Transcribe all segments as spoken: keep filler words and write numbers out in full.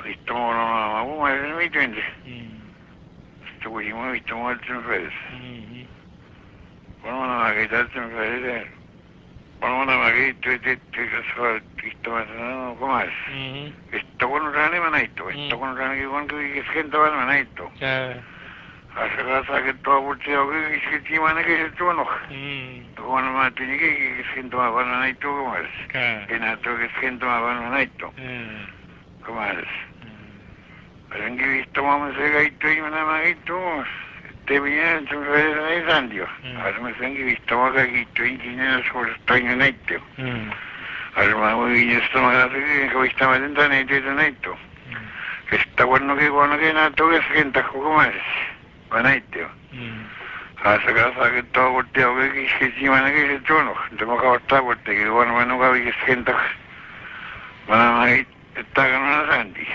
visto ma come mi tende Mm. sto così ma visto molto freddo Mhm. quando non è che tanto freddo quando non è che tu ti ti so visto ma no come Mhm. sto con un rane ma netto sto con un rane che quando che sento ma netto Eh. a casa che tu porti o che che ti mane che se tu no Mm. quando ma ti che che sento ma non netto come Eh. che nato che sento ma non netto Eh. come Mm. anche visto ma se che tu in una maghetto te viene tu fai sandio Mm. allora mi anche visto ma che tu in nella scuola stagno netto Mm. allora ma io sto magari che questa mattina netto netto Mm. che sta quando che quando che è nato che senta come ma netto Mm. allora casa che tu porti o che che si mane che se tu no devo portare porti che quando non capi che senta ma ma sta che non la senti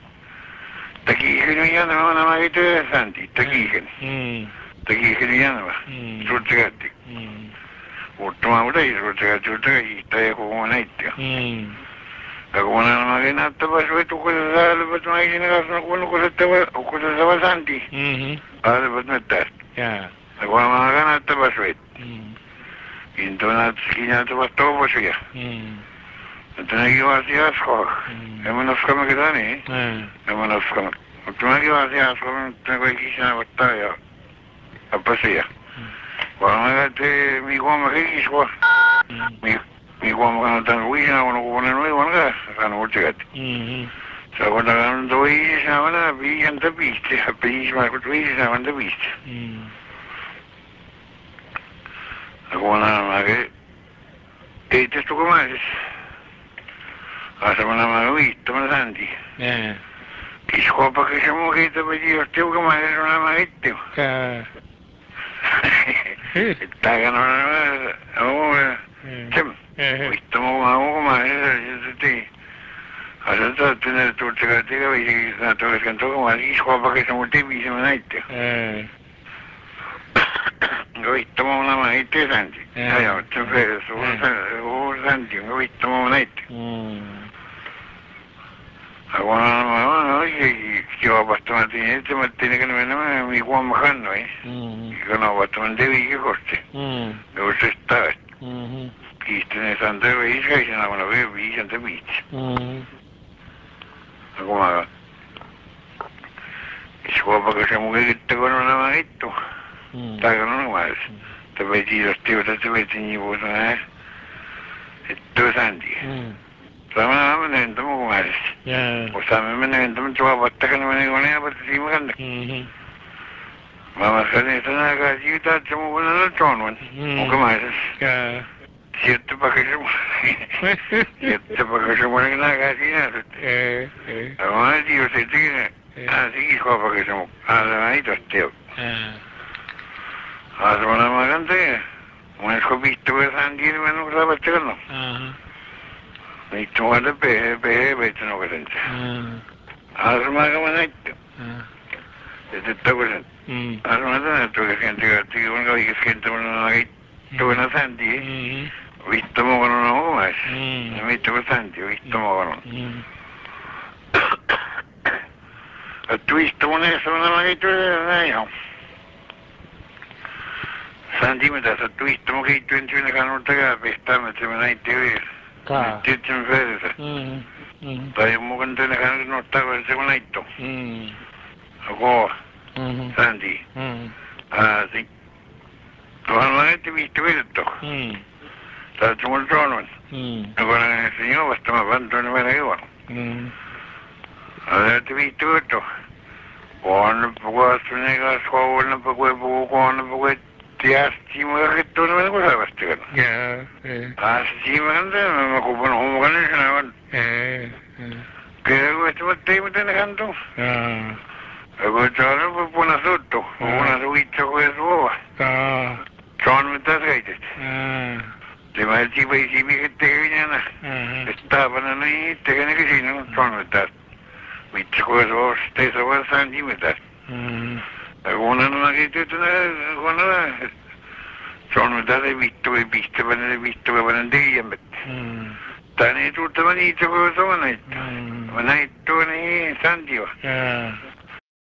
دقيقة ويانا وانا ما قلت سنتي دقيقة دقيقة ويانا ما سوتشاتي وطما ولا سوتشاتي سوتشاتي تايكو ونايتي أقول أنا ما قلنا تبى شوي تقول هذا بس ما يجينا قصنا كونه كل تبى وكل تبى سنتي هذا بس نتر أقول ما قلنا تبى شوي إنتوا ناتسكينا تبى توبة شوية Tenagi wasi asko, emo nafkama kita ni, emo nafkama. Tenagi wasi asko, tenagi kisah bata ya, apa sih ya? Kalau mereka mi gua makai kisah, mi mi gua makan tan wih na kono kono nui kono ka, kan urut. So kono kan doi kisah mana, bi yang tapi, bi kisah kono wih kisah mana tapi. Aku mana makai, itu tu kemas. Asa mana mana visto ma senti chi scopa che siamo che te vedi io stiamo come non ha mai detto e taga non è oh cem visto ma come ti asa sta tenere tutte le cose che vedi che sta che canto come chi scopa che siamo te vi siamo detto visto ma non ha mai detto senti io ti vedo su senti visto ma non ha detto Aku nak mana lagi kira batuan ini, cuma tiada kan mana mi gua makan ni. Kerana batuan dewi ke kosti. Kosti start. Kista ni santai wis kai sana mana wis wis santai wis. Aku makan. Iswa pakai semua kita kono nama itu. Tak kono mas. Tapi dia setiap setiap ini bukan. Itu sandi. Sama nama ni tu mau mas. Usama mana ni tu cuma batakan mana mana apa tu sih makan. Mama sekali sana kaji kita cuma mana tu cuman. Muka mas. Siapa pakai semua. Siapa pakai semua ni nak kaji nak. Awak dia sedih ni. Ah, sih kau pakai semua. Ah, itu setiap. Ah, mana makan tu? Mana kau bistu sandi ni mana kau dapat cakap? Itu ada be be be itu nak kata. Asma kamu nak itu. Itu tahu kan? Asma tu nak tu kan tiga tiga orang kau ikut tu mana lagi tu nak sandi. Itu mau kan orang mas. Itu sandi. Itu mau kan. Tu itu mana sebenarnya lagi tu ni. Sandi macam tu itu mau itu itu nak kan orang tu pesta macam mana itu. Itu macam apa? Tapi mungkin tu nak kan nota macam mana itu. Aku Sandi. Ah, si. Tuhan mana itu itu itu. Tapi cuma tuan. Aku nak senyum, pasti makan tuan mana itu. Ada itu itu itu. Kau buat sebenarnya kau nak buat buku kau nak buat tias cima itu mana kau sahaja pasti kan. Ah, cima kan tu, aku pun home kan ni senawan. Kira aku cuma tiap tu nak kan tu. Aku cakap aku pun asal tu, pun asal itu aku semua. Cuman minta sekali. Lima ciba cibi kita ni na. Kita apa ni? Kita ni kesini, cuman minta. Itu aku semua, stay semua sandi minta. Aku nak nak itu tu nak, aku nak. Cuman minta saya bistu, bistu mana bistu mana dia yang bet. Tani itu tu mana itu aku semua ni. まあ内藤にさんじは。 うん。